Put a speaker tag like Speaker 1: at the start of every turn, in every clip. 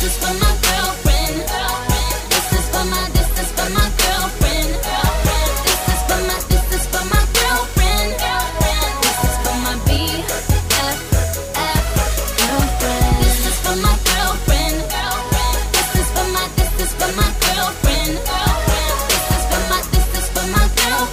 Speaker 1: is for my girlfriend. This is for my girlfriend. This is for my girlfriend. This is for my girlfriend. This is for my BFF girlfriend. This is for my girlfriend. This is for my girlfriend. This is for my girlfriend. This is for my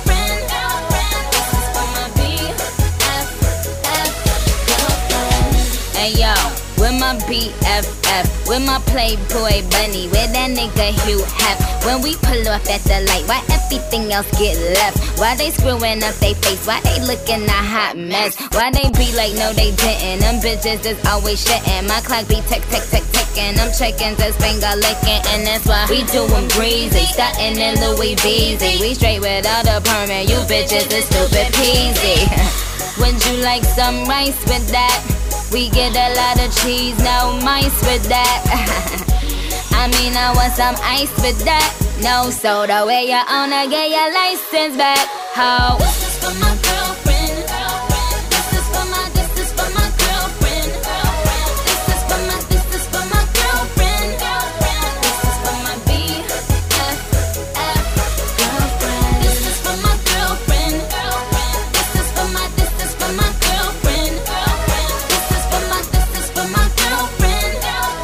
Speaker 1: BFF girlfriend. Hey yo, with my BFF, with my Playboy bunny, with that nigga Hugh Hef. When we pull off at the light, why everything else get left? Why they screwing up they face? Why they looking a hot mess? Why they be like no they didn't? Them bitches is always shitting. My clock be tick tick tick ticking. I'm checking just finger licking, and that's why we do 'em breezy. Starting in Louis Beezy, we straight without a permit. You bitches is stupid peasy. Would you like some rice with that? We get a lot of cheese, no mice with that. I mean, I want some ice with that. No soda, where you wanna get your license back? Ho. This is for my girlfriend. This is for my girlfriend. This is for my girlfriend. This is for my BFF girlfriend. This is for my girlfriend. This is for my girlfriend. This is for my girlfriend. This is for my girlfriend.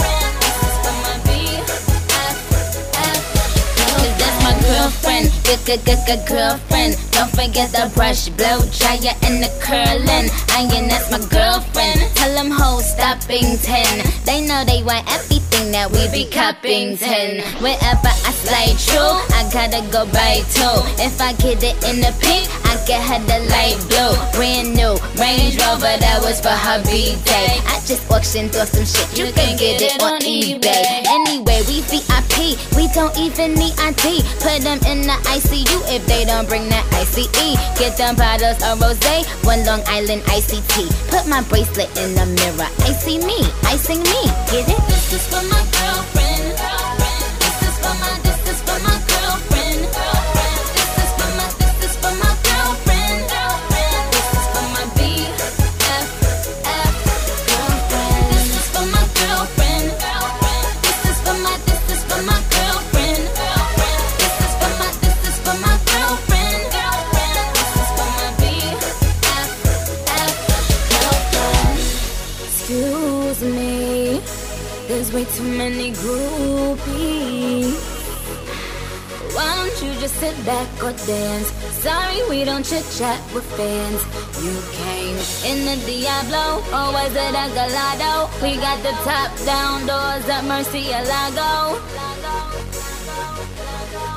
Speaker 1: Cause that's my girlfriend, good girlfriend. Don't forget the brush, blow dryer, and the curling iron. That's my girlfriend. Tell them hoes stop being 10. They know they want everything that we be cupping 10. Wherever I slide through, I gotta go by 2. If I get it in the pink, I get her the light blue. Brand new Range Rover, that was for her B-Day. I just auctioned off some shit, you can get it on eBay. Anyway, we VIP, we don't even need ID. Put them in the ICU if they don't bring that ICE. Get them bottles of rosé, one Long Island iced tea. Put my bracelet in the mirror, I see me, icing me. Get it? This is for my girlfriend. This is for my girlfriend. This is for my girlfriend. This is for my BFF girlfriend. This is for my girlfriend. This is for my girlfriend. This is for my girlfriend. This is for my girlfriend. This is for my BFF girlfriend. Excuse me, there's way too many groupies. Why don't you just sit back or dance? Sorry, we don't chit-chat with fans. You came in the Diablo, or was it a Gallardo? We got the top-down doors at Murcielago.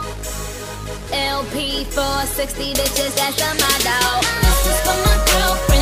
Speaker 1: LP 460 bitches, that's a motto. This is for my girlfriend.